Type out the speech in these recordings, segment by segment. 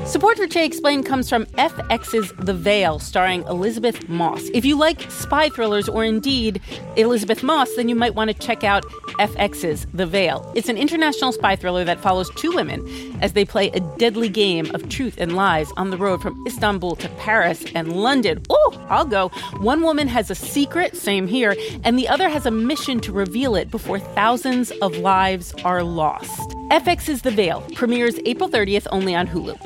Support for Che Explained comes from FX's The Veil, starring Elizabeth Moss. If you like spy thrillers or indeed Elizabeth Moss, then you might want to check out FX's The Veil. It's an international spy thriller that follows two women as they play a deadly game of truth and lies on the road from Istanbul to Paris and London. Oh, I'll go. One woman has a secret, same here, and the other has a mission to reveal it before thousands of lives are lost. FX's The Veil premieres April 30th only on Hulu.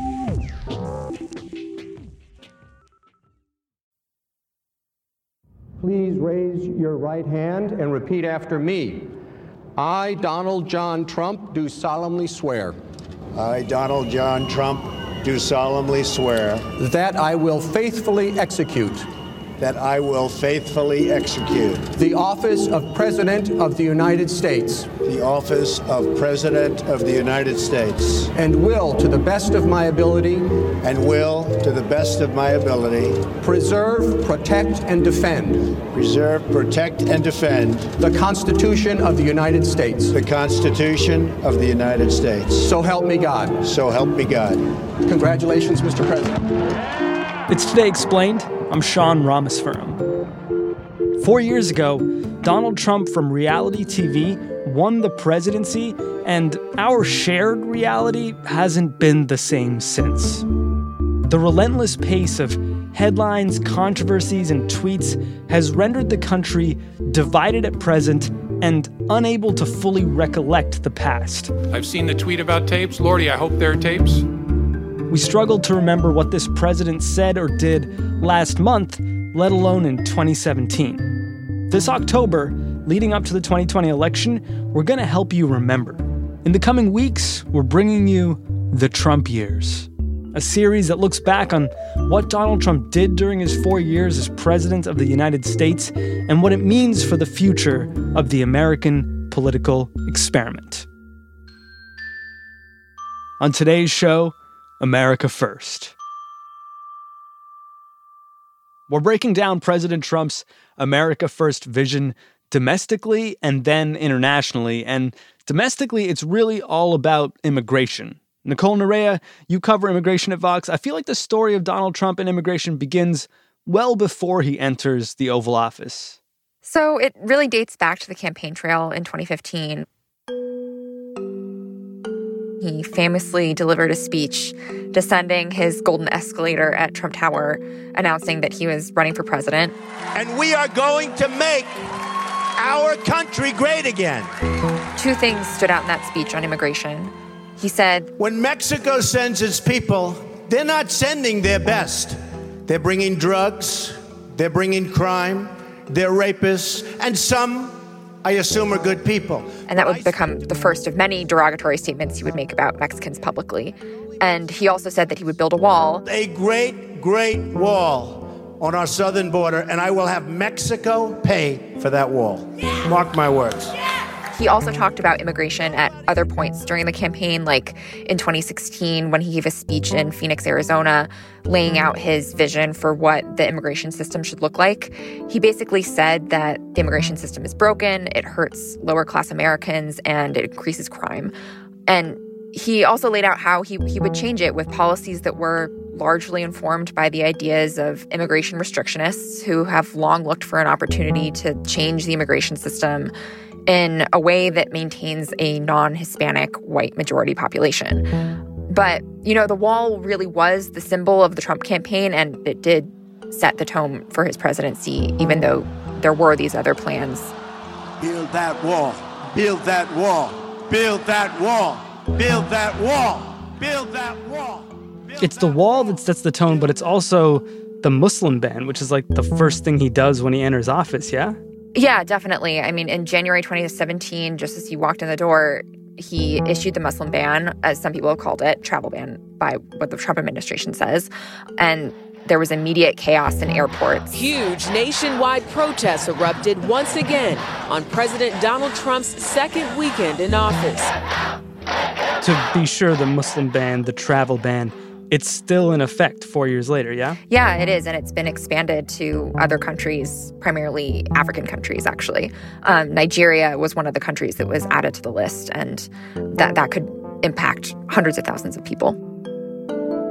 Please raise your right hand and repeat after me. I, Donald John Trump, do solemnly swear. I, Donald John Trump, do solemnly swear. That I will faithfully execute. That I will faithfully execute. The office of President of the United States. The office of President of the United States. And will, to the best of my ability. And will, to the best of my ability. Preserve, protect, and defend. Preserve, protect, and defend. The Constitution of the United States. The Constitution of the United States. So help me God. So help me God. Congratulations, Mr. President. It's Today Explained. I'm Sean Ramaswamy. 4 years ago, Donald Trump from reality TV won the presidency, and our shared reality hasn't been the same since. The relentless pace of headlines, controversies, and tweets has rendered the country divided at present and unable to fully recollect the past. I've seen the tweet about tapes. Lordy, I hope there are tapes. We struggled to remember what this president said or did last month, let alone in 2017. This October, leading up to the 2020 election, we're going to help you remember. In the coming weeks, we're bringing you The Trump Years, a series that looks back on what Donald Trump did during his 4 years as president of the United States and what it means for the future of the American political experiment. On today's show, America First. We're breaking down President Trump's America First vision domestically and then internationally. And domestically, it's really all about immigration. Nicole Nerea, you cover immigration at Vox. I feel like the story of Donald Trump and immigration begins well before he enters the Oval Office. So it really dates back to the campaign trail in 2015. He famously delivered a speech descending his golden escalator at Trump Tower, announcing that he was running for president. And we are going to make our country great again. Two things stood out in that speech on immigration. He said, when Mexico sends its people, they're not sending their best. They're bringing drugs, they're bringing crime, they're rapists, and some, I assume, are good people. And that would become the first of many derogatory statements he would make about Mexicans publicly. And he also said that he would build a wall. A great, great wall on our southern border, and I will have Mexico pay for that wall. Yeah. Mark my words. Yeah. He also talked about immigration at other points during the campaign, like in 2016 when he gave a speech in Phoenix, Arizona, laying out his vision for what the immigration system should look like. He basically said that the immigration system is broken, it hurts lower-class Americans, and it increases crime. And he also laid out how he would change it with policies that were largely informed by the ideas of immigration restrictionists who have long looked for an opportunity to change the immigration system in a way that maintains a non-Hispanic white majority population. But, you know, the wall really was the symbol of the Trump campaign, and it did set the tone for his presidency, even though there were these other plans. Build that wall. Build that wall. Build that wall. Build that wall. Build that wall. It's the wall that sets the tone, but it's also the Muslim ban, which is like the first thing he does when he enters office, yeah? Yeah, definitely. I mean, in January 2017, just as he walked in the door, he issued the Muslim ban, as some people have called it, travel ban by what the Trump administration says. And there was immediate chaos in airports. Huge nationwide protests erupted once again on President Donald Trump's second weekend in office. To be sure, the Muslim ban, the travel ban, it's still in effect 4 years later, yeah? Yeah, it is, and it's been expanded to other countries, primarily African countries, actually. Nigeria was one of the countries that was added to the list, and that could impact hundreds of thousands of people.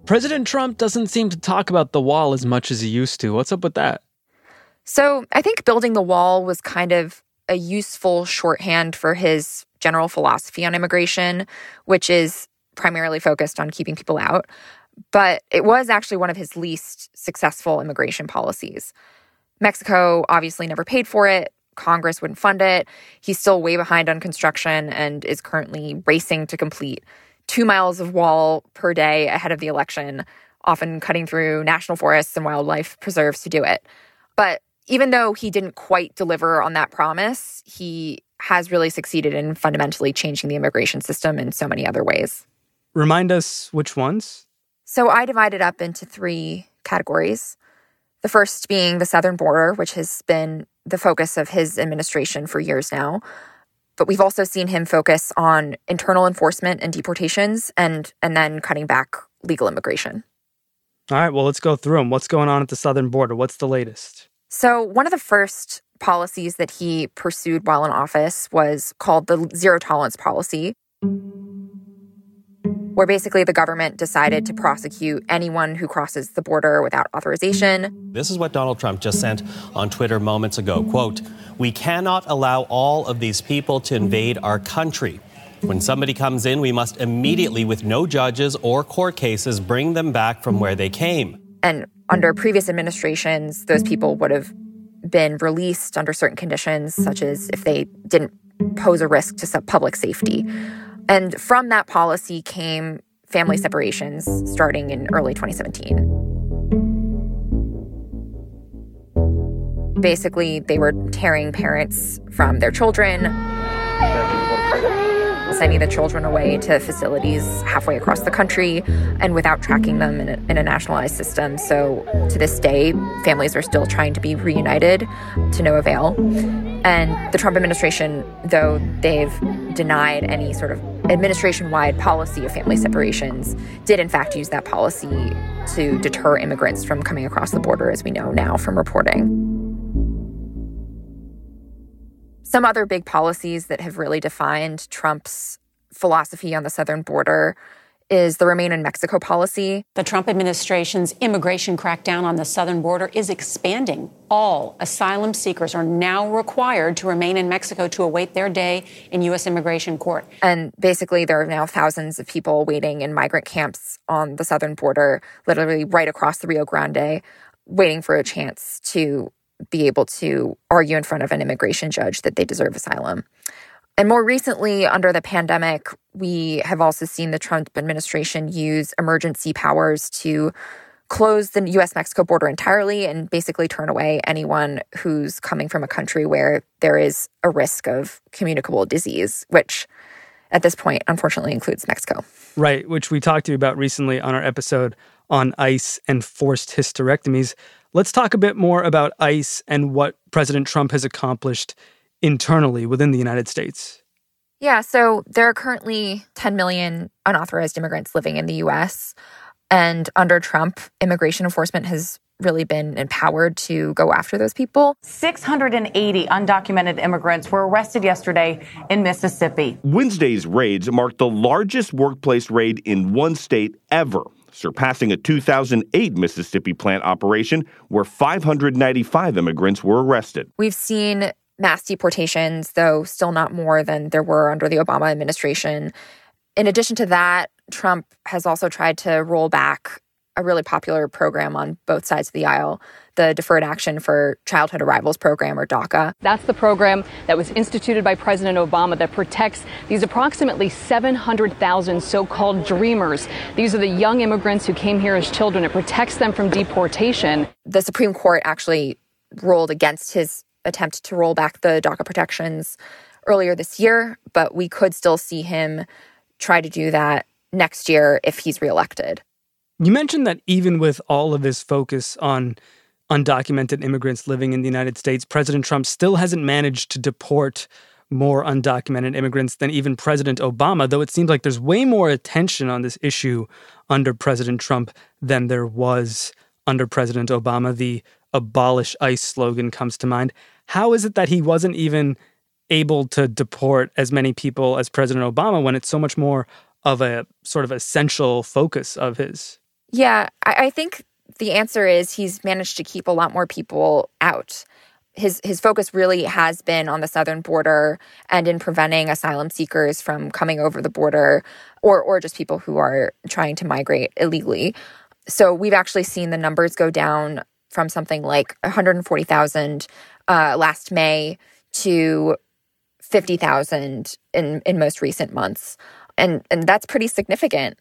President Trump doesn't seem to talk about the wall as much as he used to. What's up with that? So I think building the wall was kind of a useful shorthand for his general philosophy on immigration, which is primarily focused on keeping people out. But it was actually one of his least successful immigration policies. Mexico obviously never paid for it. Congress wouldn't fund it. He's still way behind on construction and is currently racing to complete 2 miles of wall per day ahead of the election, often cutting through national forests and wildlife preserves to do it. But even though he didn't quite deliver on that promise, he has really succeeded in fundamentally changing the immigration system in so many other ways. Remind us which ones? So I divided up into 3 categories. The first being the southern border, which has been the focus of his administration for years now. But we've also seen him focus on internal enforcement and deportations and then cutting back legal immigration. All right, well, let's go through them. What's going on at the southern border? What's the latest? So one of the first policies that he pursued while in office was called the zero tolerance policy, where basically the government decided to prosecute anyone who crosses the border without authorization. This is what Donald Trump just sent on Twitter moments ago. Quote, "We cannot allow all of these people to invade our country. When somebody comes in, we must immediately, with no judges or court cases, bring them back from where they came." And under previous administrations, those people would have been released under certain conditions, such as if they didn't pose a risk to public safety. And from that policy came family separations starting in early 2017. Basically, they were tearing parents from their children, sending the children away to facilities halfway across the country and without tracking them in a nationalized system. So to this day, families are still trying to be reunited to no avail. And the Trump administration, though they've denied any sort of administration-wide policy of family separations, did in fact use that policy to deter immigrants from coming across the border, as we know now from reporting. Some other big policies that have really defined Trump's philosophy on the southern border is the Remain in Mexico policy. The Trump administration's immigration crackdown on the southern border is expanding. All asylum seekers are now required to remain in Mexico to await their day in U.S. immigration court. And basically, there are now thousands of people waiting in migrant camps on the southern border, literally right across the Rio Grande, waiting for a chance to be able to argue in front of an immigration judge that they deserve asylum. And more recently, under the pandemic, we have also seen the Trump administration use emergency powers to close the U.S.-Mexico border entirely and basically turn away anyone who's coming from a country where there is a risk of communicable disease, which at this point, unfortunately, includes Mexico. Right, which we talked to you about recently on our episode on ICE and forced hysterectomies. Let's talk a bit more about ICE and what President Trump has accomplished internally within the United States. Yeah, so there are currently 10 million unauthorized immigrants living in the U.S., and under Trump, immigration enforcement has really been empowered to go after those people. 680 undocumented immigrants were arrested yesterday in Mississippi. Wednesday's raids marked the largest workplace raid in one state ever, surpassing a 2008 Mississippi plant operation where 595 immigrants were arrested. We've seen mass deportations, though still not more than there were under the Obama administration. In addition to that, Trump has also tried to roll back a really popular program on both sides of the aisle, the Deferred Action for Childhood Arrivals program, or DACA. That's the program that was instituted by President Obama that protects these approximately 700,000 so-called dreamers. These are the young immigrants who came here as children. It protects them from deportation. The Supreme Court actually ruled against his attempt to roll back the DACA protections earlier this year, but we could still see him try to do that next year if he's reelected. You mentioned that even with all of his focus on undocumented immigrants living in the United States, President Trump still hasn't managed to deport more undocumented immigrants than even President Obama, though it seems like there's way more attention on this issue under President Trump than there was under President Obama. The Abolish ICE slogan comes to mind. How is it that he wasn't even able to deport as many people as President Obama when it's so much more of a sort of essential focus of his? Yeah, I think the answer is he's managed to keep a lot more people out. His focus really has been on the southern border and in preventing asylum seekers from coming over the border or just people who are trying to migrate illegally. So we've actually seen the numbers go down from something like 140,000 last May to 50,000 in most recent months. And that's pretty significant.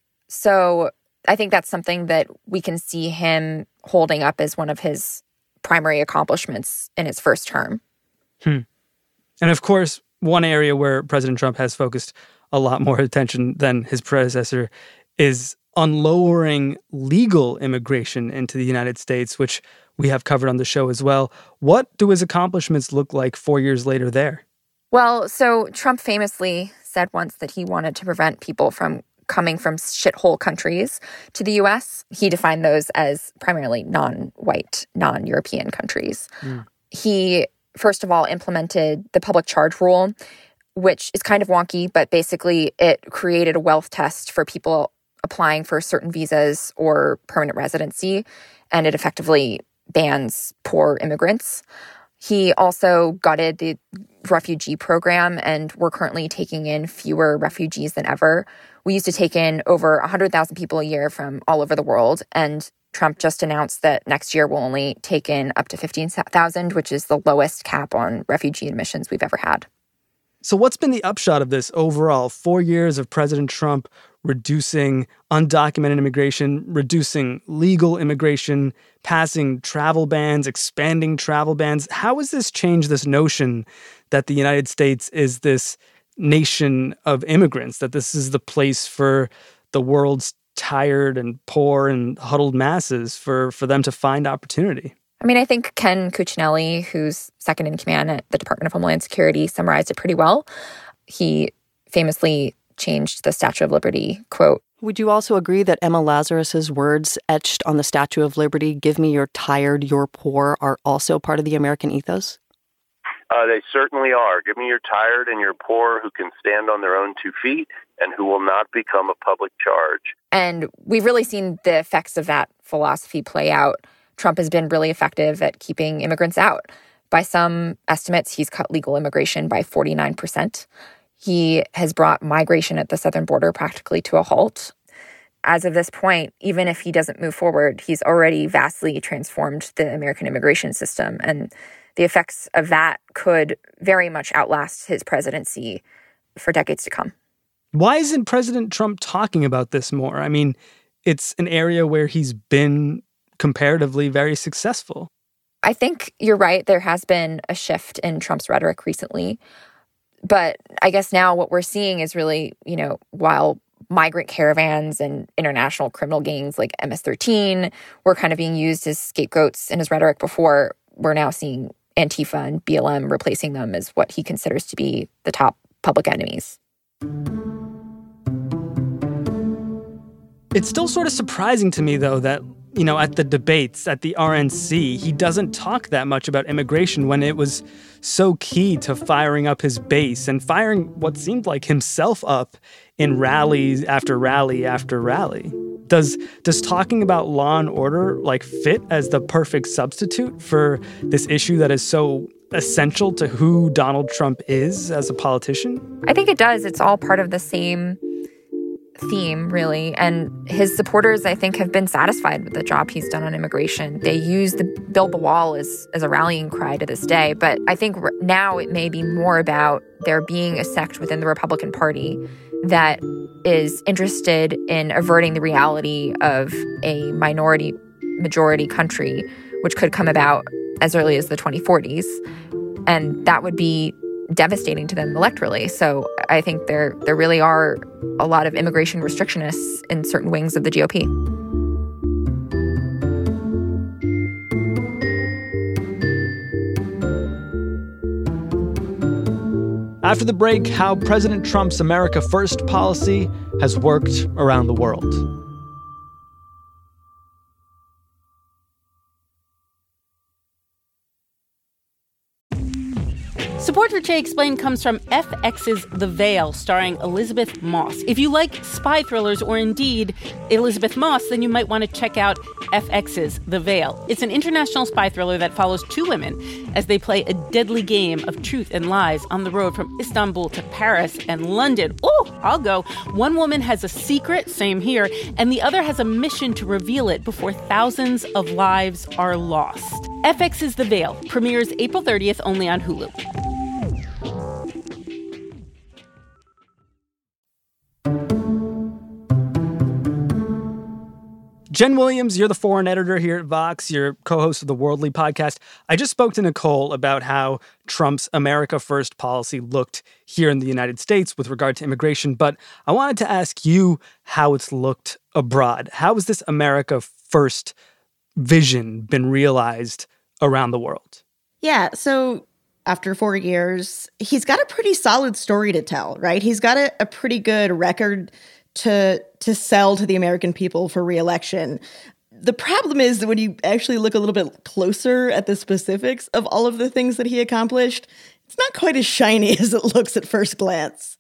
So I think that's something that we can see him holding up as one of his primary accomplishments in his first term. And of course, one area where President Trump has focused a lot more attention than his predecessor is on lowering legal immigration into the United States, which we have covered on the show as well. What do his accomplishments look like 4 years later there? Well, so Trump famously said once that he wanted to prevent people from coming from shithole countries to the U.S. He defined those as primarily non-white, non-European countries. He, first of all, implemented the public charge rule, which is kind of wonky, but basically it created a wealth test for people applying for certain visas or permanent residency, and it effectively bans poor immigrants. He also gutted the refugee program, and we're currently taking in fewer refugees than ever. We used to take in over 100,000 people a year from all over the world, and Trump just announced that next year we'll only take in up to 15,000, which is the lowest cap on refugee admissions we've ever had. So what's been the upshot of this overall? 4 years of President Trump reducing undocumented immigration, reducing legal immigration, passing travel bans, expanding travel bans. How has this changed this notion that the United States is this nation of immigrants, that this is the place for the world's tired and poor and huddled masses for them to find opportunity? I mean, I think Ken Cuccinelli, who's second in command at the Department of Homeland Security, summarized it pretty well. He famously changed the Statue of Liberty quote. Would you also agree that Emma Lazarus's words etched on the Statue of Liberty, "Give me your tired, your poor," are also part of the American ethos? They certainly are. Give me your tired and your poor who can stand on their own 2 feet and who will not become a public charge. And we've really seen the effects of that philosophy play out. Trump has been really effective at keeping immigrants out. By some estimates, he's cut legal immigration by 49%. He has brought migration at the southern border practically to a halt. As of this point, even if he doesn't move forward, he's already vastly transformed the American immigration system. And the effects of that could very much outlast his presidency for decades to come. Why isn't President Trump talking about this more? I mean, it's an area where he's been comparatively very successful. I think you're right. There has been a shift in Trump's rhetoric recently. But I guess now what we're seeing is really, while migrant caravans and international criminal gangs like MS-13 were kind of being used as scapegoats in his rhetoric before, we're now seeing Antifa and BLM replacing them as what he considers to be the top public enemies. It's still sort of surprising to me, though, that, at the debates, at the RNC, he doesn't talk that much about immigration when it was so key to firing up his base and firing what seemed like himself up in rallies after rally after rally. Does talking about law and order fit as the perfect substitute for this issue that is so essential to who Donald Trump is as a politician? I think it does. It's all part of the same theme, really. And his supporters, I think, have been satisfied with the job he's done on immigration. They use the build the wall as a rallying cry to this day. But I think now it may be more about there being a sect within the Republican Party that is interested in averting the reality of a minority-majority country, which could come about as early as the 2040s. And that would be devastating to them electorally. So I think there really are a lot of immigration restrictionists in certain wings of the GOP. After the break, how President Trump's America First policy has worked around the world. Support for RJ Explained comes from FX's The Veil, starring Elizabeth Moss. If you like spy thrillers or indeed Elizabeth Moss, then you might want to check out FX's The Veil. It's an international spy thriller that follows two women as they play a deadly game of truth and lies on the road from Istanbul to Paris and London. Oh, I'll go. One woman has a secret, same here, and the other has a mission to reveal it before thousands of lives are lost. FX's The Veil premieres April 30th only on Hulu. Jen Williams, you're the foreign editor here at Vox. You're co-host of the Worldly podcast. I just spoke to Nicole about how Trump's America First policy looked here in the United States with regard to immigration, but I wanted to ask you how it's looked abroad. How has this America First vision been realized around the world? Yeah, so after 4 years, he's got a pretty solid story to tell, right? He's got a pretty good record to sell to the American people for re-election. The problem is that when you actually look a little bit closer at the specifics of all of the things that he accomplished, it's not quite as shiny as it looks at first glance.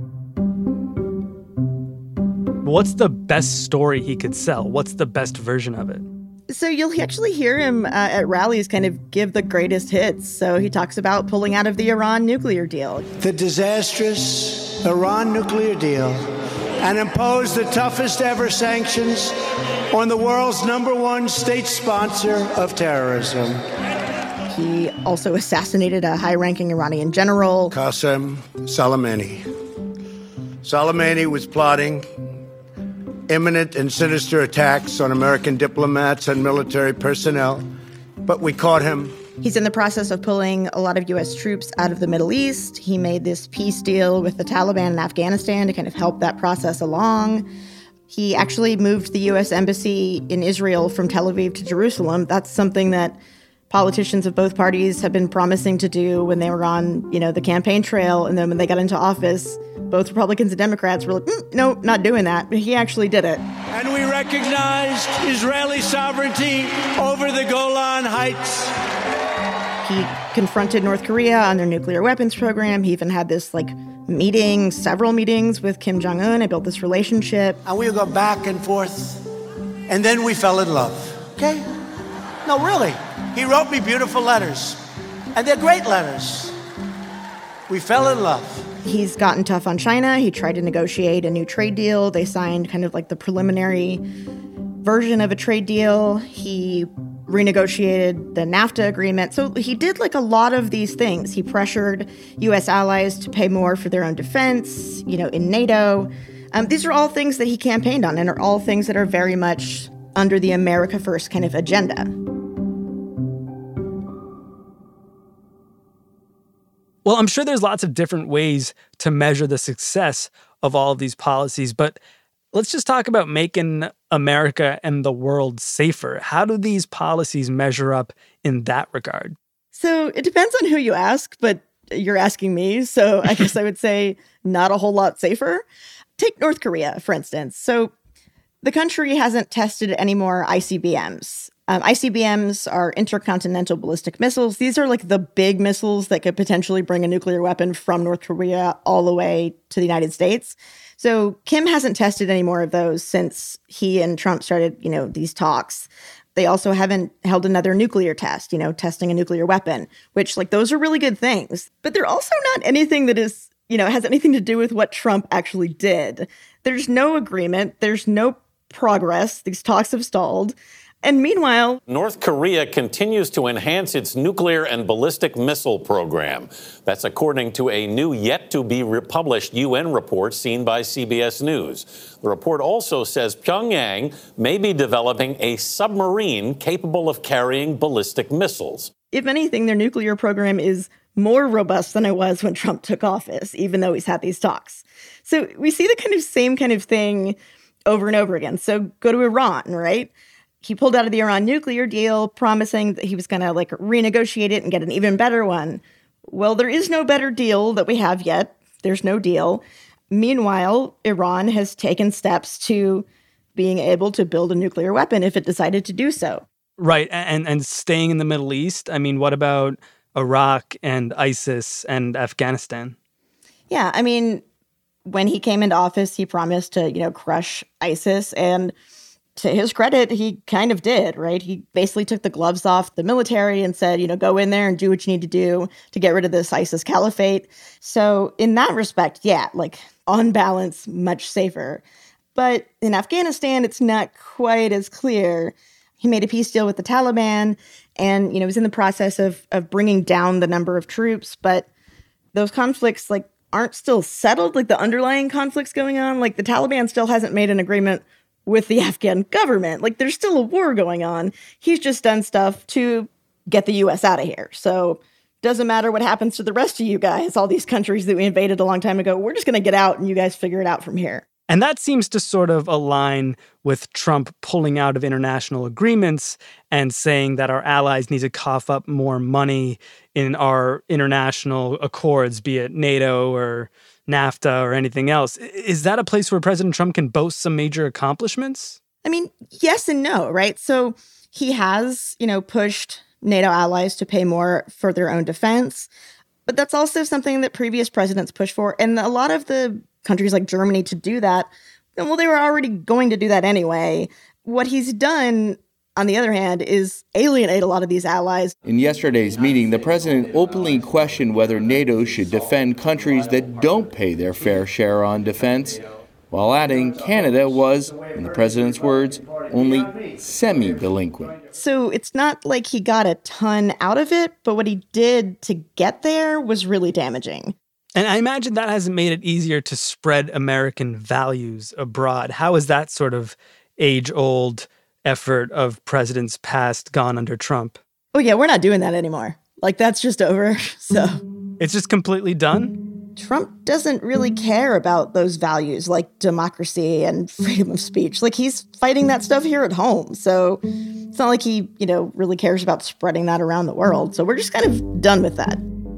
What's the best story he could sell? What's the best version of it? So you'll actually hear him at rallies kind of give the greatest hits. So he talks about pulling out of the Iran nuclear deal. The disastrous Iran nuclear deal, and impose the toughest ever sanctions on the world's #1 state sponsor of terrorism. He also assassinated a high-ranking Iranian general, Qasem Soleimani. Soleimani was plotting imminent and sinister attacks on American diplomats and military personnel, but we caught him. He's in the process of pulling a lot of U.S. troops out of the Middle East. He made this peace deal with the Taliban in Afghanistan to kind of help that process along. He actually moved the U.S. embassy in Israel from Tel Aviv to Jerusalem. That's something that politicians of both parties have been promising to do when they were on, the campaign trail. And then when they got into office, both Republicans and Democrats were like, no, not doing that. But he actually did it. And we recognized Israeli sovereignty over the Golan Heights. He confronted North Korea on their nuclear weapons program. He even had this, several meetings with Kim Jong-un. I built this relationship. And we would go back and forth. And then we fell in love. Okay? No, really. He wrote me beautiful letters. And they're great letters. We fell in love. He's gotten tough on China. He tried to negotiate a new trade deal. They signed kind of like the preliminary version of a trade deal. He renegotiated the NAFTA agreement. So he did a lot of these things. He pressured U.S. allies to pay more for their own defense, in NATO. These are all things that he campaigned on and are all things that are very much under the America First kind of agenda. Well, I'm sure there's lots of different ways to measure the success of all of these policies, but let's just talk about making America and the world safer. How do these policies measure up in that regard? So it depends on who you ask, but you're asking me, so I guess I would say not a whole lot safer. Take North Korea, for instance. So the country hasn't tested any more ICBMs. ICBMs are intercontinental ballistic missiles. These are the big missiles that could potentially bring a nuclear weapon from North Korea all the way to the United States. So Kim hasn't tested any more of those since he and Trump started, these talks. They also haven't held another nuclear test, testing a nuclear weapon, which those are really good things. But they're also not anything that is, has anything to do with what Trump actually did. There's no agreement. There's no progress. These talks have stalled. And meanwhile, North Korea continues to enhance its nuclear and ballistic missile program. That's according to a new yet-to-be-published UN report seen by CBS News. The report also says Pyongyang may be developing a submarine capable of carrying ballistic missiles. If anything, their nuclear program is more robust than it was when Trump took office, even though he's had these talks. So we see the same kind of thing over and over again. So go to Iran, right? He pulled out of the Iran nuclear deal, promising that he was going to renegotiate it and get an even better one. Well, there is no better deal that we have yet. There's no deal. Meanwhile, Iran has taken steps to being able to build a nuclear weapon if it decided to do so. Right. And staying in the Middle East. I mean, what about Iraq and ISIS and Afghanistan. Yeah, I mean, when he came into office, he promised to, crush ISIS. And to his credit, he kind of did, right? He basically took the gloves off the military and said, go in there and do what you need to do to get rid of this ISIS caliphate. So in that respect, yeah, on balance, much safer. But in Afghanistan, it's not quite as clear. He made a peace deal with the Taliban and, was in the process of bringing down the number of troops. But those conflicts, aren't still settled, the underlying conflicts going on. The Taliban still hasn't made an agreement with the Afghan government. There's still a war going on. He's just done stuff to get the U.S. out of here. So doesn't matter what happens to the rest of you guys, all these countries that we invaded a long time ago, we're just going to get out and you guys figure it out from here. And that seems to sort of align with Trump pulling out of international agreements and saying that our allies need to cough up more money in our international accords, be it NATO or NAFTA or anything else. Is that a place where President Trump can boast some major accomplishments? I mean, yes and no, right? So he has, pushed NATO allies to pay more for their own defense. But that's also something that previous presidents pushed for. And a lot of the countries like Germany to do that, well, they were already going to do that anyway. What he's done, on the other hand, is alienate a lot of these allies. In yesterday's meeting, the president openly questioned whether NATO should defend countries that don't pay their fair share on defense, while adding Canada was, in the president's words, only semi-delinquent. So it's not like he got a ton out of it, but what he did to get there was really damaging. And I imagine that hasn't made it easier to spread American values abroad. How has that sort of age-old effort of presidents past gone under Trump? Oh, yeah, we're not doing that anymore. That's just over, so. It's just completely done? Trump doesn't really care about those values like democracy and freedom of speech. He's fighting that stuff here at home. So it's not like he, really cares about spreading that around the world. So we're just kind of done with that.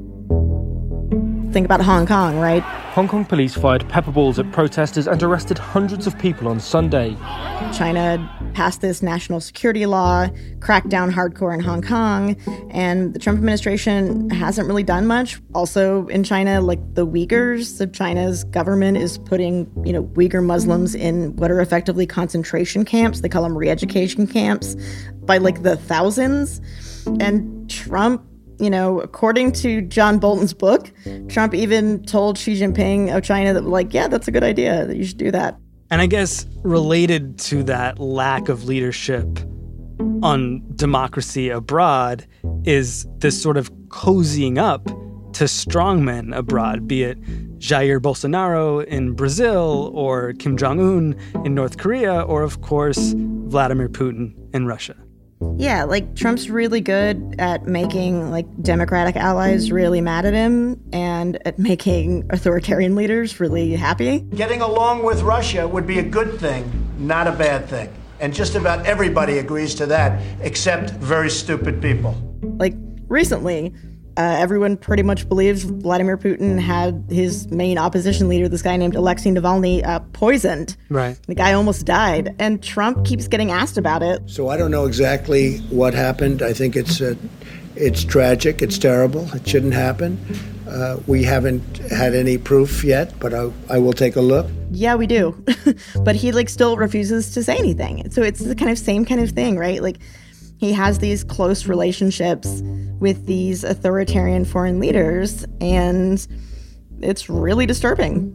Think about Hong Kong, right? Hong Kong police fired pepper balls at protesters and arrested hundreds of people on Sunday. China passed this national security law, cracked down hardcore in Hong Kong, and the Trump administration hasn't really done much. Also in China, the Uyghurs of China's government is putting, Uyghur Muslims in what are effectively concentration camps. They call them re-education camps by the thousands. And Trump, according to John Bolton's book, Trump even told Xi Jinping of China that, yeah, that's a good idea, that you should do that. And I guess related to that lack of leadership on democracy abroad is this sort of cozying up to strongmen abroad, be it Jair Bolsonaro in Brazil or Kim Jong-un in North Korea or, of course, Vladimir Putin in Russia. Yeah, Trump's really good at making democratic allies really mad at him and at making authoritarian leaders really happy. Getting along with Russia would be a good thing, not a bad thing. And just about everybody agrees to that, except very stupid people. Recently, everyone pretty much believes Vladimir Putin had his main opposition leader, this guy named Alexei Navalny, poisoned. Right. The guy almost died, and Trump keeps getting asked about it. So I don't know exactly what happened. I think it's tragic. It's terrible. It shouldn't happen. We haven't had any proof yet, but I will take a look. Yeah, we do. But he still refuses to say anything. So it's the same kind of thing, right? He has these close relationships with these authoritarian foreign leaders, and it's really disturbing.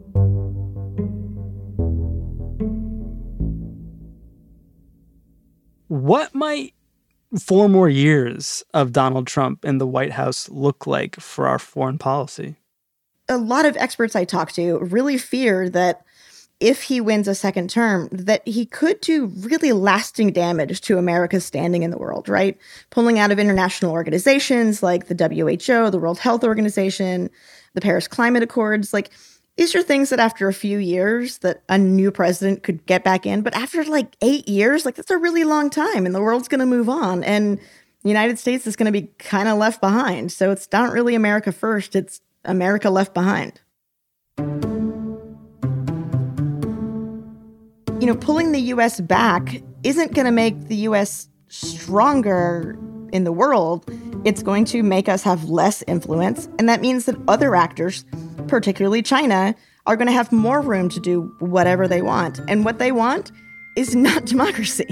What might 4 more years of Donald Trump in the White House look like for our foreign policy? A lot of experts I talk to really fear that if he wins a second term, that he could do really lasting damage to America's standing in the world, right? Pulling out of international organizations like the WHO, the World Health Organization, the Paris Climate Accords. These are things that after a few years that a new president could get back in. But after 8 years, that's a really long time, and the world's going to move on. And the United States is going to be kind of left behind. So it's not really America first, it's America left behind. Pulling the U.S. back isn't going to make the U.S. stronger in the world. it's going to make us have less influence. And that means that other actors, particularly China, are going to have more room to do whatever they want. And what they want is not democracy.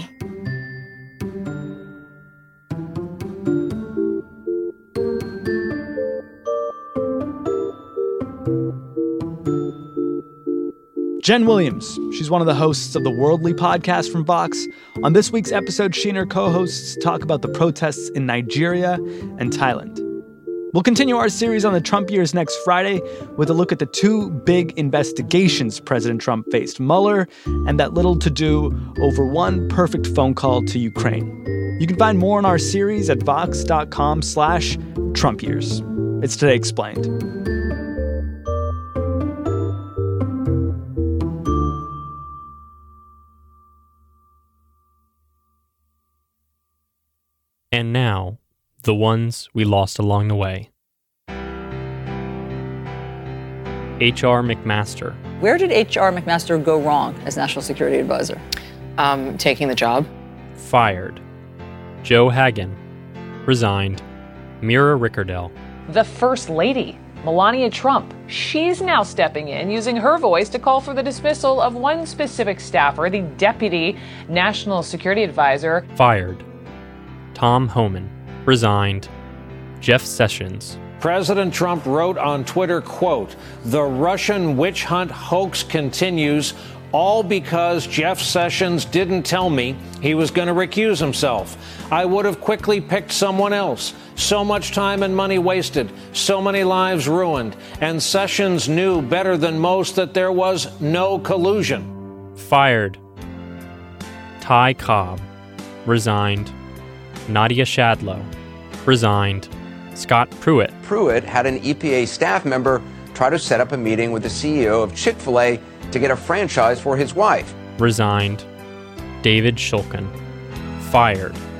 Jen Williams, she's one of the hosts of the Worldly podcast from Vox. On this week's episode, she and her co-hosts talk about the protests in Nigeria and Thailand. We'll continue our series on the Trump years next Friday with a look at the two big investigations President Trump faced, Mueller and that little to-do over one perfect phone call to Ukraine. You can find more on our series at vox.com/Trump years. It's Today Explained. And now, the ones we lost along the way. H.R. McMaster. Where did H.R. McMaster go wrong as National Security Advisor? Taking the job. Fired. Joe Hagan. Resigned. Mira Rickerdell. The First Lady, Melania Trump. She's now stepping in, using her voice to call for the dismissal of one specific staffer, the Deputy National Security Advisor. Fired. Tom Homan. Resigned. Jeff Sessions. President Trump wrote on Twitter, quote, "The Russian witch hunt hoax continues, all because Jeff Sessions didn't tell me he was going to recuse himself. I would have quickly picked someone else. So much time and money wasted, so many lives ruined, and Sessions knew better than most that there was no collusion." Fired. Ty Cobb. Resigned. Nadia Shadlow. Resigned. Scott Pruitt. Pruitt had an EPA staff member try to set up a meeting with the CEO of Chick-fil-A to get a franchise for his wife. Resigned. David Shulkin. Fired.